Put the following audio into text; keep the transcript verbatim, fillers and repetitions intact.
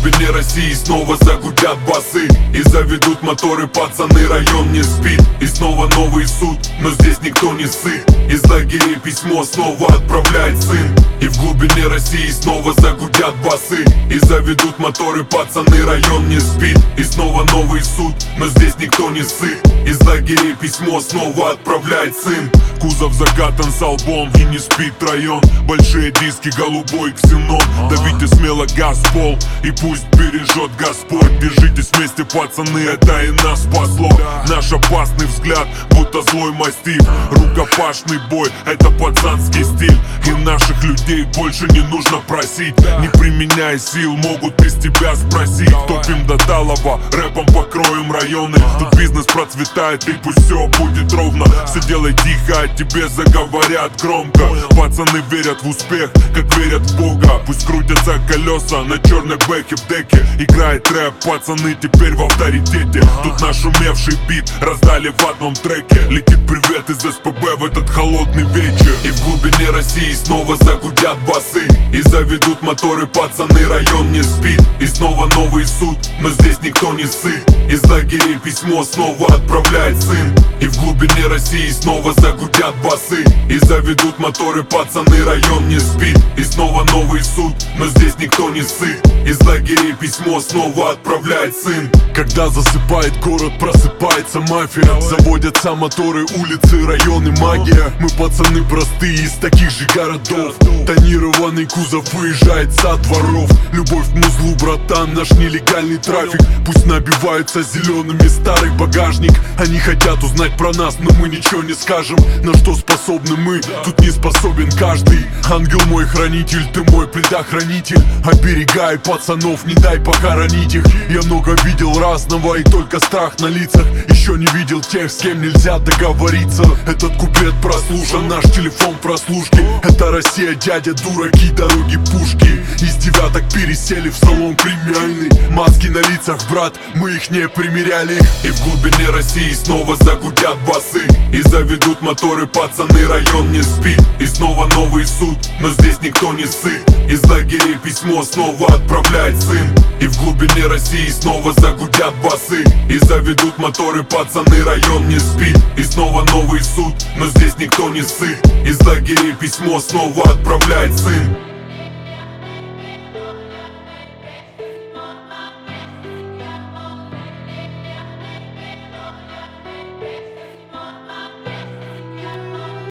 глубине России снова загудят басы, и заведут моторы пацаны, район не спит. И снова новый суд, но здесь никто не сыт. Из лагерей письмо снова отправляет сын. И в глубине России снова загудят басы, и заведут моторы пацаны, район не спит. И снова новый суд, но здесь никто не сыт. Из лагерей письмо снова отправляет сын. Кузов закатан с албом, и не спит район. Большие диски, голубой ксенон. Давите смело газ в пол, и пусть бережет Господь. Держитесь вместе, пацаны, это и нас спасло. Наш опасный взгляд, будто злой мастиф. Рукопашный бой, это пацанский стиль. И наших людей больше не нужно просить. Не применяя сил, могут из тебя спросить. Топим до талого, рэпом покроем районы. Тут бизнес процветает, и пусть все будет ровно. Все делай тихо, а тебе заговорят громко. Пацаны верят в успех, как верят в Бога. Пусть крутятся колеса на черной бэке в деке. Играет рэп, пацаны теперь в авторитете. Тут наш умевший бит раздали в одном треке. Летит привет из СПБ в этот холодный вечер. И в глубине России снова загудят басы, и заведут моторы пацаны, район не спит. И снова новый суд, но здесь никто не сыт. Из лагерей письмо снова отправляет сын. И в глубине России снова загудят басы, и заведут моторы пацаны, район не спит. И снова новый суд, но здесь никто не сыт. Из лагерей письмо снова отправляет сын. Когда засыпает город, просыпается мафия. Заводятся моторы, улицы, районы, магия. Мы пацаны простые из таких же городов. Тонированный кузов выезжает со дворов. Любовь к музлу, братан, наш нелегальный трафик. Пусть набиваются зелеными старый багажник. Они хотят узнать про нас, но мы ничего не скажем. На что способны мы, тут не способен каждый. Ангел мой хранитель, ты мой предохранитель. Оберегай пацанов, не дай похоронить их. Я много видел разного, и только страх на лицах. Еще не видел тех, с кем нельзя договориться. Этот куплет прослушан, наш телефон прослушки. Это Россия, дядя, дураки, дороги, пушки. Из девяток пересели в салон премиальный. Маски на лицах, брат, мы их не примеряли. И в глубине России снова загудят басы, и заведут моторы пацаны, район не спит. И снова новый суд, но здесь никто не сыт. Из лагерей письмо снова отправляет сын. И в глубине России снова загудят басы, и заведут моторы пацаны, район не спит. И снова новый суд, но здесь никто не сыт. Из лагерей письмо снова отправляет сын.